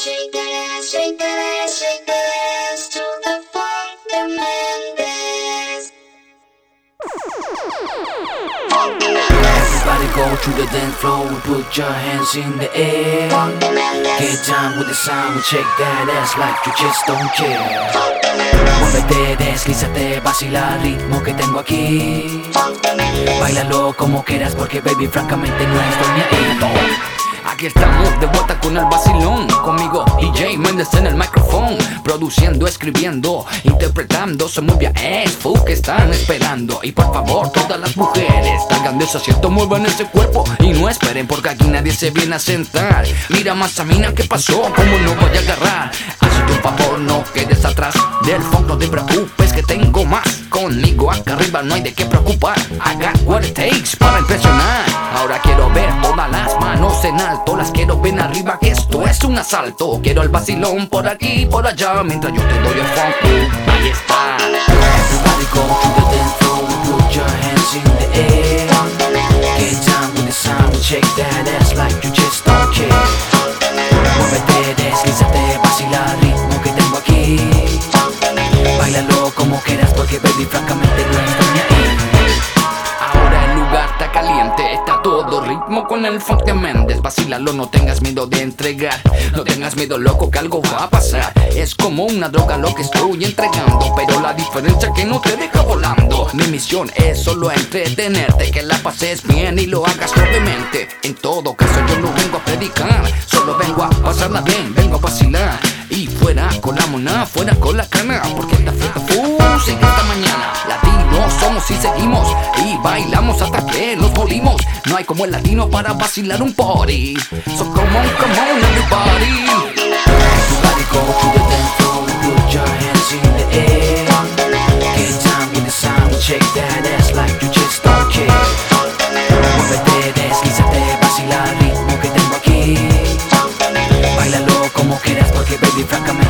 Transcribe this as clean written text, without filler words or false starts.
shake that ass, shake that ass to the funk that Mendes. Everybody go to the dance floor and put your hands in the air. Get down with the sound and shake that ass like you just don't care. Muévete, deslízate, vacila el ritmo que tengo aquí. Báilalo como quieras porque baby francamente no estoy ni ahí. Aquí estamos de vuelta con el vacilón. Conmigo DJ Mendes en el micrófono, produciendo, escribiendo, interpretando. Se mueve a F que están esperando. Y por favor todas las mujeres salgan de ese asiento, muevan ese cuerpo y no esperen porque aquí nadie se viene a sentar. Mira más a mina, ¿qué pasó? ¿Cómo no voy a agarrar? Hazte un favor, no quedes atrás del funk, no te preocupes que tengo más. Conmigo acá arriba no hay de qué preocupar. I got what it takes para impresionar. Ahora quiero ver todas las manos en alto, las quiero ver arriba que esto es un asalto. Quiero el vacilón por aquí y por allá mientras yo te doy el funk. Ahí está. Everybody go to the dance floor and put your hands in the air. Get down with the sound and shake that ass like you just don't care. Muévete, deslízate, vacila el ritmo que tengo aquí. Báilalo como quieras porque baby francamente no estoy ni ahí. Ahora el lugar está caliente, está todo ritmo con el funk de Mendes. Vacílalo, no tengas miedo de entregar, no tengas miedo loco que algo va a pasar. Es como una droga lo que estoy entregando, pero la diferencia es que no te deja volando. Mi misión es solo entretenerte, que la pases bien y lo hagas suavemente. En todo caso yo no vengo a predicar, solo vengo a pasarla bien, vengo a vacilar. Y fuera con la mona, fuera con la cana, porque esta fiesta sigue esta mañana. Latinos somos y seguimos, y bailamos hasta que nos morimos. No hay como el latino para vacilar un party. So come on everybody. Everybody go to the dance floor and put your hands in the air. Get down with the sound and shake that ass like you just don't care. Muévete, deslízate, vacila el ritmo que tengo aquí. Báilalo como quieras porque baby francamente